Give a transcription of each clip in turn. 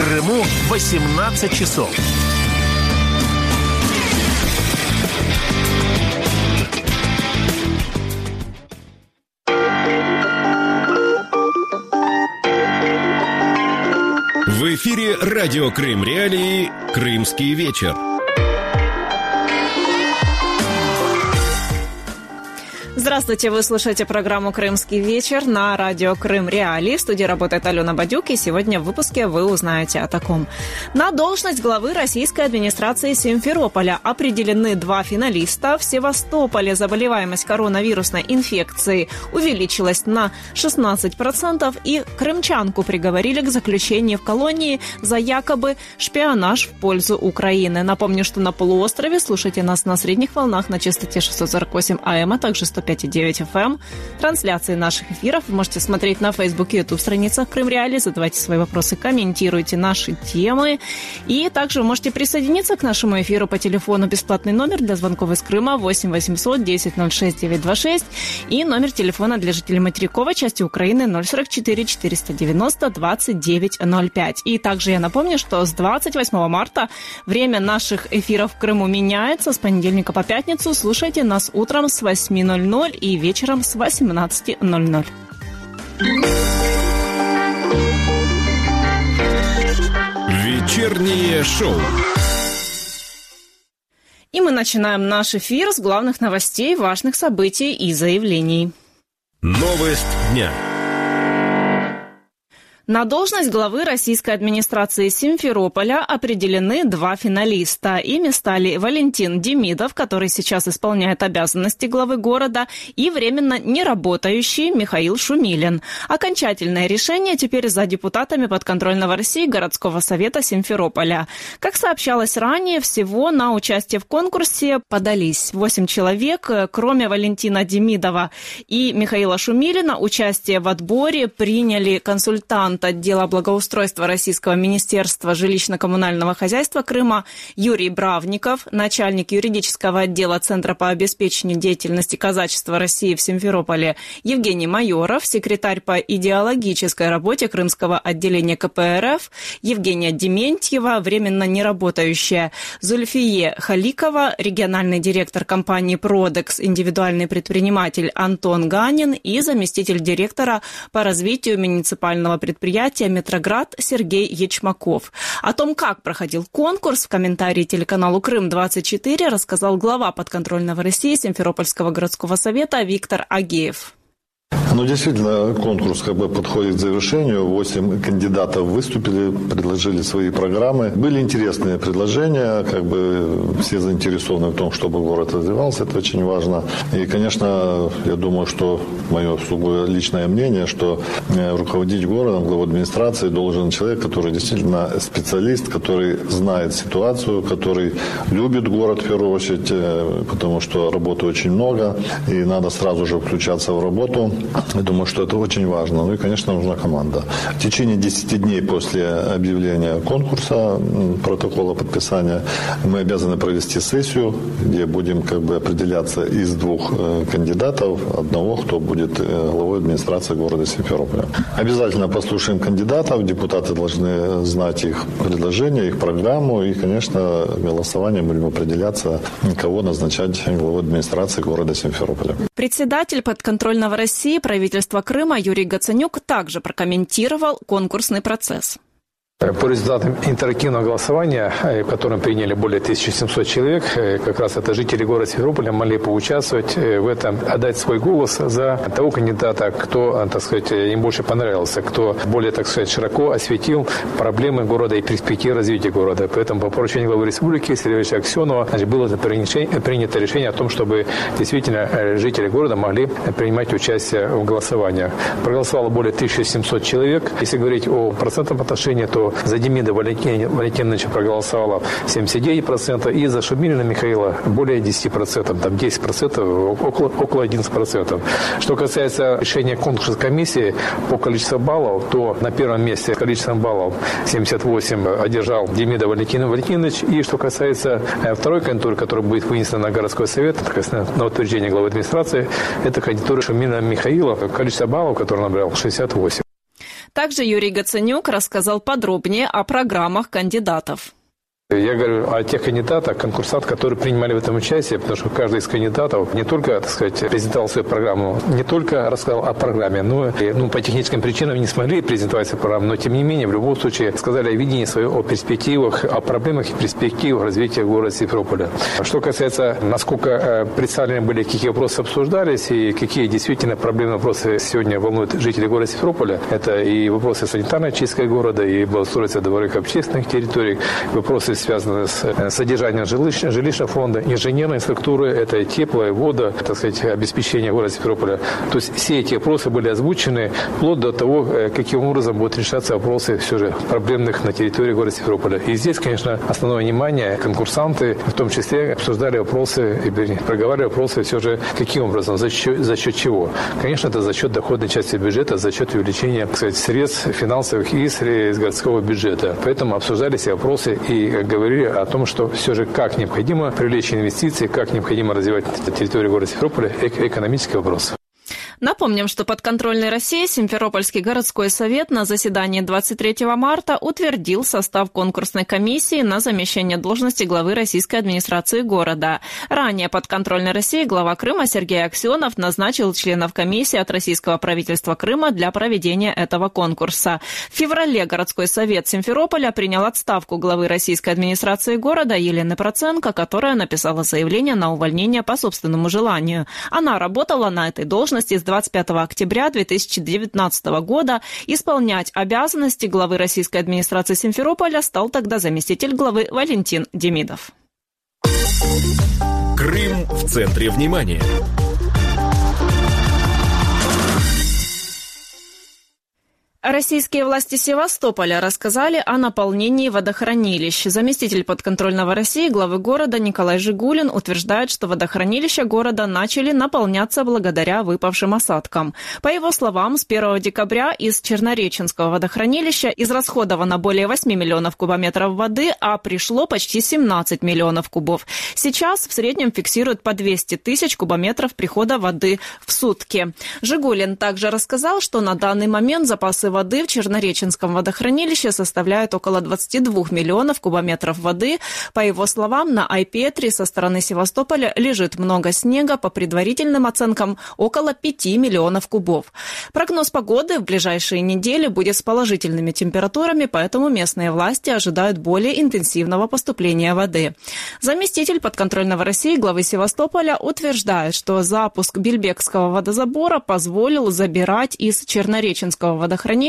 Крыму 18 часов. В эфире радио Крым Реалии «Крымский вечер». Здравствуйте, вы слушаете программу «Крымский вечер» на радио Крым Реалии. В студии работает Алена Бадюк, и сегодня в выпуске вы узнаете о таком. На должность главы российской администрации Симферополя определены 2 финалиста. В Севастополе заболеваемость коронавирусной инфекцией увеличилась на 16%, и крымчанку приговорили к заключению в колонии за якобы шпионаж в пользу Украины. Напомню, что на полуострове слушайте нас на средних волнах на частоте 648 АМ, а также 105,9 FM. Трансляции наших эфиров вы можете смотреть на Facebook и YouTube страницах Крым Реалии. Задавайте свои вопросы, комментируйте наши темы. И также вы можете присоединиться к нашему эфиру по телефону. Бесплатный номер для звонков из Крыма 8 800 10 06 926 и номер телефона для жителей материковой части Украины 044 490 29 05. И также я напомню, что с 28 марта время наших эфиров в Крыму меняется. С понедельника по пятницу слушайте нас утром с 8:00 и вечером с 18:00. Вечернее шоу. И мы начинаем наш эфир с главных новостей, важных событий и заявлений. Новость дня. На должность главы российской администрации Симферополя определены 2 финалиста. Ими стали Валентин Демидов, который сейчас исполняет обязанности главы города, и временно неработающий Михаил Шумилин. Окончательное решение теперь за депутатами подконтрольного России городского совета Симферополя. Как сообщалось ранее, всего на участие в конкурсе подались 8 человек. Кроме Валентина Демидова и Михаила Шумилина, участие в отборе приняли консультант отдела благоустройства Российского министерства жилищно-коммунального хозяйства Крыма Юрий Бравников, начальник юридического отдела Центра по обеспечению деятельности казачества России в Симферополе Евгений Майоров, секретарь по идеологической работе Крымского отделения КПРФ Евгения Дементьева, временно неработающая Зульфие Халикова, региональный директор компании «Продекс», индивидуальный предприниматель Антон Ганин и заместитель директора по развитию муниципального предприятия «Метроград» Сергей Ячмаков. О том, как проходил конкурс, в комментарии телеканалу «Крым-24» рассказал глава подконтрольного России Симферопольского городского совета Виктор Агеев. Действительно, конкурс подходит к завершению. 8 кандидатов выступили, предложили свои программы. Были интересные предложения, все заинтересованы в том, чтобы город развивался, это очень важно. И, конечно, я думаю, что мое сугубо личное мнение, что руководить городом, главой администрации должен человек, который действительно специалист, который знает ситуацию, который любит город в первую очередь, потому что работы очень много, и надо сразу же включаться в работу. Я думаю, что это очень важно. И, конечно, нужна команда. В течение 10 дней после объявления конкурса, протокола подписания, мы обязаны провести сессию, где будем определяться из 2 кандидатов, одного, кто будет главой администрации города Симферополя. Обязательно послушаем кандидатов. Депутаты должны знать их предложения, их программу. И, конечно, голосованием будем определяться, кого назначать главой администрации города Симферополя. Председатель подконтрольного России правительства Крыма Юрий Гацанюк также прокомментировал конкурсный процесс. По результатам интерактивного голосования, в котором приняли более 1700 человек, как раз это жители города Симферополя могли поучаствовать в этом, отдать свой голос за того кандидата, кто, им больше понравился, кто более, широко осветил проблемы города и перспективы развития города. Поэтому по поручению главы республики Сергея Аксенова было принято решение о том, чтобы действительно жители города могли принимать участие в голосовании. Проголосовало более 1700 человек. Если говорить о процентном отношении, то за Демида Валентиновича проголосовало 79%, и за Шумилина Михаила более 10%, там 10%, около 11%. Что касается решения конкурсной комиссии по количеству баллов, то на первом месте с количеством баллов 78 одержал Демида Валентинович. И что касается второй кандидатуры, которая будет вынесена на городской совет, на утверждение главы администрации, это кандидатура Шумилина Михаила. Количество баллов, которое набрал, 68. Также Юрий Гаценюк рассказал подробнее о программах кандидатов. Я говорю о тех кандидатах, конкурсантах, которые принимали в этом участие, потому что каждый из кандидатов не только, так сказать, презентовал свою программу, не только рассказал о программе, но и, по техническим причинам не смогли презентовать свою программу, но тем не менее, в любом случае, сказали о видении своего, о перспективах, о проблемах и перспективах развития города Симферополя. Что касается, насколько представлены были, какие вопросы обсуждались и какие действительно проблемные вопросы сегодня волнуют жителей города Симферополя, это и вопросы санитарной чистки города, и благоустройства дворовых общественных территорий, вопросы, связанные с содержанием жилищного фонда, инженерной структуры, это тепло и вода, так сказать, обеспечение города Симферополя. То есть все эти вопросы были озвучены вплоть до того, каким образом будут решаться вопросы все же проблемных на территории города Симферополя. И здесь, конечно, основное внимание конкурсанты, в том числе, обсуждали вопросы, проговаривали вопросы все же каким образом, за счет чего. Конечно, это за счет доходной части бюджета, за счет увеличения, так сказать, средств финансовых из городского бюджета. Поэтому обсуждались вопросы и говорили о том, что все же как необходимо привлечь инвестиции, как необходимо развивать территорию города Симферополя, экономический вопрос. Напомним, что подконтрольный России Симферопольский городской совет на заседании 23 марта утвердил состав конкурсной комиссии на замещение должности главы российской администрации города. Ранее подконтрольный России глава Крыма Сергей Аксенов назначил членов комиссии от российского правительства Крыма для проведения этого конкурса. В феврале городской совет Симферополя принял отставку главы российской администрации города Елены Проценко, которая написала заявление на увольнение по собственному желанию. Она работала на этой должности с 25 октября 2019 года. Исполнять обязанности главы российской администрации Симферополя стал тогда заместитель главы Валентин Демидов. Крым в центре внимания. Российские власти Севастополя рассказали о наполнении водохранилищ. Заместитель подконтрольного России главы города Николай Жигулин утверждает, что водохранилища города начали наполняться благодаря выпавшим осадкам. По его словам, с 1 декабря из Чернореченского водохранилища израсходовано более 8 миллионов кубометров воды, а пришло почти 17 миллионов кубов. Сейчас в среднем фиксируют по 200 тысяч кубометров прихода воды в сутки. Жигулин также рассказал, что на данный момент запасы воды в Чернореченском водохранилище составляют около 22 миллионов кубометров воды. По его словам, на Айпетре со стороны Севастополя лежит много снега, по предварительным оценкам около 5 миллионов кубов. Прогноз погоды в ближайшие недели будет с положительными температурами, поэтому местные власти ожидают более интенсивного поступления воды. Заместитель подконтрольного России главы Севастополя утверждает, что запуск Бельбекского водозабора позволил забирать из Чернореченского водохранилища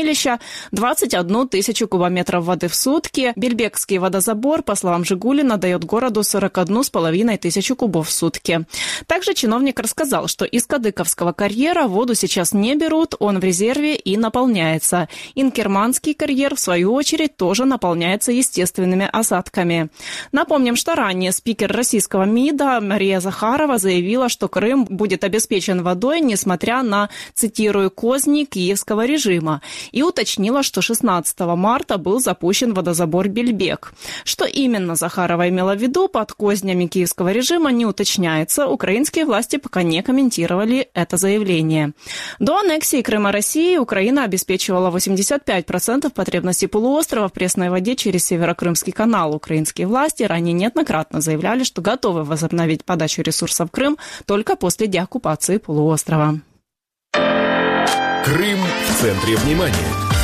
21 тысячу кубометров воды в сутки. Бельбекский водозабор, по словам Жигулина, дает городу 41,5 тысячу кубов в сутки. Также чиновник рассказал, что из Кадыковского карьера воду сейчас не берут, он в резерве и наполняется. Инкерманский карьер, в свою очередь, тоже наполняется естественными осадками. Напомним, что ранее спикер российского МИДа Мария Захарова заявила, что Крым будет обеспечен водой, несмотря на, цитирую, «козни киевского режима», и уточнила, что 16 марта был запущен водозабор Бельбек. Что именно Захарова имела в виду под кознями киевского режима, не уточняется. Украинские власти пока не комментировали это заявление. До аннексии Крыма России Украина обеспечивала 85% потребностей полуострова в пресной воде через Северокрымский канал. Украинские власти ранее неоднократно заявляли, что готовы возобновить подачу ресурсов в Крым только после деоккупации полуострова. Крым в центре внимания.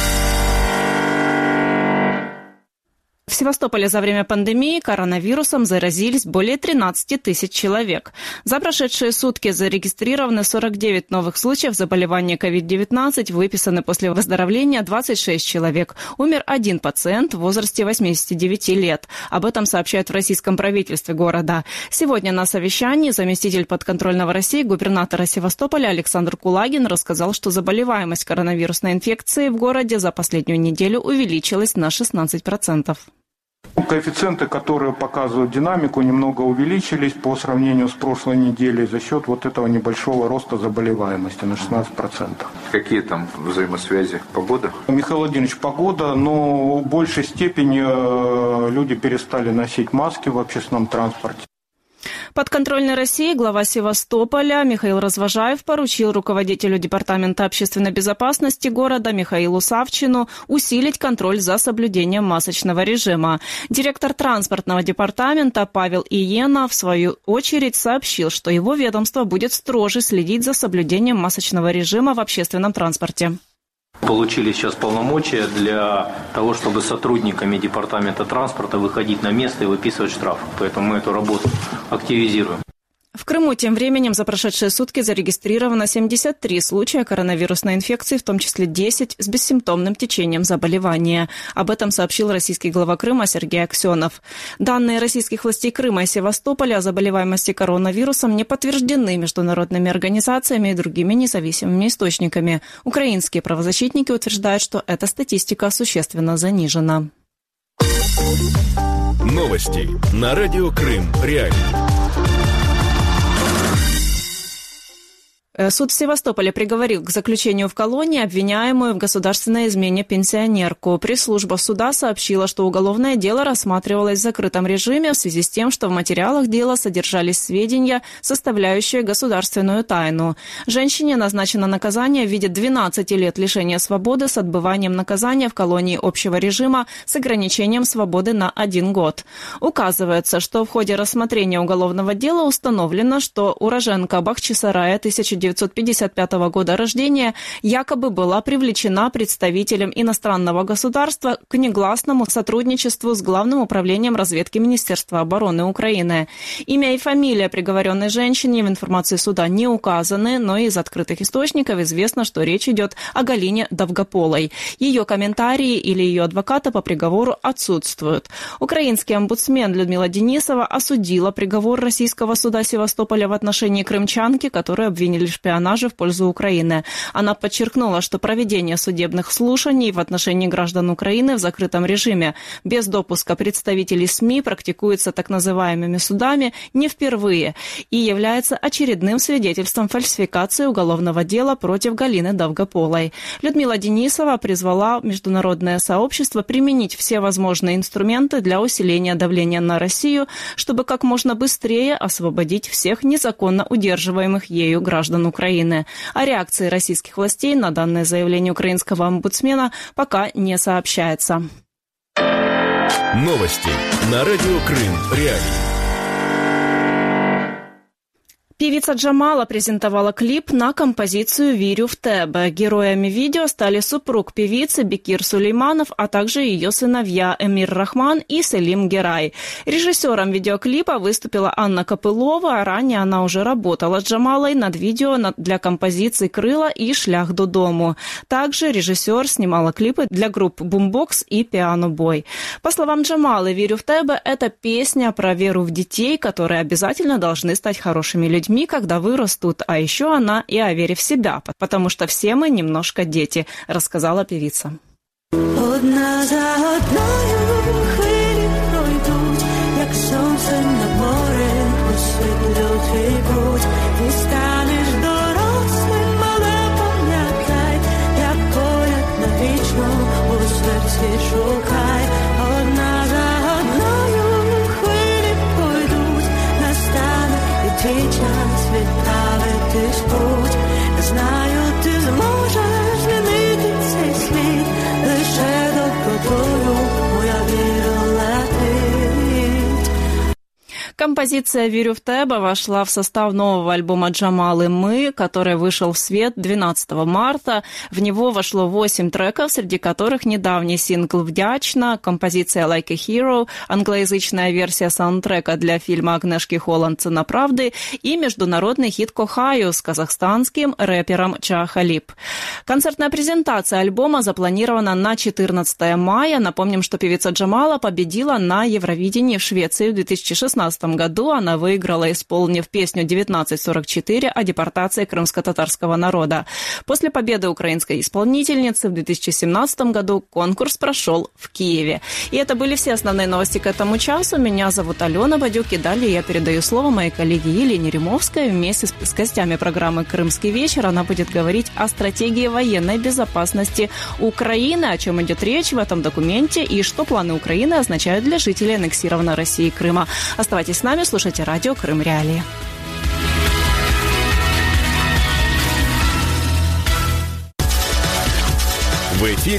В Севастополе за время пандемии коронавирусом заразились более 13 тысяч человек. За прошедшие сутки зарегистрированы 49 новых случаев заболевания COVID-19, выписаны после выздоровления 26 человек. Умер один пациент в возрасте 89 лет. Об этом сообщают в российском правительстве города. Сегодня на совещании заместитель подконтрольного России губернатора Севастополя Александр Кулагин рассказал, что заболеваемость коронавирусной инфекцией в городе за последнюю неделю увеличилась на 16%. Коэффициенты, которые показывают динамику, немного увеличились по сравнению с прошлой неделей за счет вот этого небольшого роста заболеваемости на 16%. Какие там взаимосвязи? Погода? Михаил Владимирович, погода, но в большей степени люди перестали носить маски в общественном транспорте. Подконтрольной России глава Севастополя Михаил Развожаев поручил руководителю Департамента общественной безопасности города Михаилу Савчину усилить контроль за соблюдением масочного режима. Директор транспортного департамента Павел Иена, в свою очередь, сообщил, что его ведомство будет строже следить за соблюдением масочного режима в общественном транспорте. Получили сейчас полномочия для того, чтобы сотрудниками департамента транспорта выходить на место и выписывать штрафы. Поэтому мы эту работу активизируем. В Крыму тем временем за прошедшие сутки зарегистрировано 73 случая коронавирусной инфекции, в том числе 10 с бессимптомным течением заболевания. Об этом сообщил российский глава Крыма Сергей Аксенов. Данные российских властей Крыма и Севастополя о заболеваемости коронавирусом не подтверждены международными организациями и другими независимыми источниками. Украинские правозащитники утверждают, что эта статистика существенно занижена. Новости на радио Крым Реалии. Суд в Севастополе приговорил к заключению в колонии обвиняемую в государственной измене пенсионерку. Пресс-служба суда сообщила, что уголовное дело рассматривалось в закрытом режиме в связи с тем, что в материалах дела содержались сведения, составляющие государственную тайну. Женщине назначено наказание в виде 12 лет лишения свободы с отбыванием наказания в колонии общего режима с ограничением свободы на 1 год. Указывается, что в ходе рассмотрения уголовного дела установлено, что уроженка Бахчисарая 1955 года рождения якобы была привлечена представителем иностранного государства к негласному сотрудничеству с Главным управлением разведки Министерства обороны Украины. Имя и фамилия приговоренной женщине в информации суда не указаны, но из открытых источников известно, что речь идет о Галине Довгополой. Ее комментарии или ее адвоката по приговору отсутствуют. Украинский омбудсмен Людмила Денисова осудила приговор российского суда Севастополя в отношении крымчанки, которую обвинили в шпионаже в пользу Украины. Она подчеркнула, что проведение судебных слушаний в отношении граждан Украины в закрытом режиме без допуска представителей СМИ практикуется так называемыми судами не впервые и является очередным свидетельством фальсификации уголовного дела против Галины Довгополой. Людмила Денисова призвала международное сообщество применить все возможные инструменты для усиления давления на Россию, чтобы как можно быстрее освободить всех незаконно удерживаемых ею граждан Украины. О реакции российских властей на данное заявление украинского омбудсмена пока не сообщается. Новости на радио Крым Реалии. Певица Джамала презентовала клип на композицию «Вірю в тебе». Героями видео стали супруг певицы Бекир Сулейманов, а также ее сыновья Эмир Рахман и Селим Герай. Режиссером видеоклипа выступила Анна Копылова, а ранее она уже работала с Джамалой над видео для композиций «Крыла» и «Шлях додому». Также режиссер снимала клипы для групп «Бумбокс» и «Пиано Бой». По словам Джамалы, «Вірю в тебе» – это песня про веру в детей, которые обязательно должны стать хорошими людьми, когда вырастут, а еще она и о вере в себя, потому что все мы немножко дети, рассказала певица. Одна за одною хвилі пройдуть, як сонце над морем освітлю твій путь. Ти станеш дорослим, але пам'ятай, як поряд навічно у серці шукай. Одна за одною хвилі пройдуть, настане і твій час відправитись путь. Знаю, ти зможеш змінити цей світ, лише добротою моя віра летить. Композиция «Вірю в тебе» вошла в состав нового альбома Джамалы «Мы», который вышел в свет 12 марта. В него вошло 8 треков, среди которых недавний сингл «Вдячна», композиция «Like a Hero», англоязычная версия саундтрека для фильма Агнешки Холланд «Цена правды» и международный хит «Кохаю» с казахстанским рэпером Ча Халиб. Концертная презентация альбома запланирована на 14 мая. Напомним, что певица Джамала победила на Евровидении в Швеции в 2016 году. Она выиграла, исполнив песню «1944» о депортации крымско-татарского народа. После победы украинской исполнительницы в 2017 году конкурс прошел в Киеве. И это были все основные новости к этому часу. Меня зовут Алена Бадюк, и далее я передаю слово моей коллеге Елене Римовской. Вместе с гостями программы «Крымский вечер» она будет говорить о стратегии военной безопасности Украины, о чем идет речь в этом документе и что планы Украины означают для жителей аннексированной России Крыма. Оставайтесь с нами. нами, слушайте радио Крым Реалии. В эфире